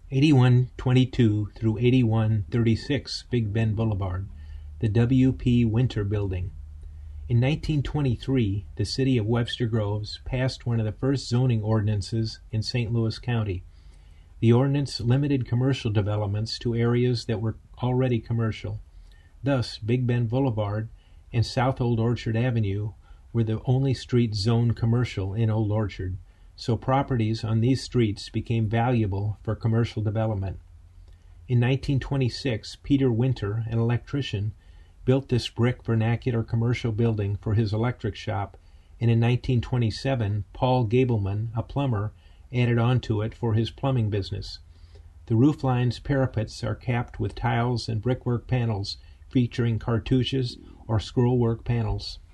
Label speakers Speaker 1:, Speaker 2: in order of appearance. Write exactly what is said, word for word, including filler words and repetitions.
Speaker 1: eighty-one twenty-two through eighty-one thirty-six Big Bend Boulevard, the W P Winter Building. In nineteen twenty-three, the city of Webster Groves passed one of the first zoning ordinances in Saint Louis County. The ordinance limited commercial developments to areas that were already commercial. Thus, Big Bend Boulevard and South Old Orchard Avenue were the only streets zoned commercial in Old Orchard, so properties on these streets became valuable for commercial development. In nineteen twenty-six, Peter Winter, an electrician, built this brick vernacular commercial building for his electric shop, and in nineteen twenty-seven, Paul Gableman, a plumber, added on to it for his plumbing business. The roofline's parapets are capped with tiles and brickwork panels featuring cartouches or scrollwork panels.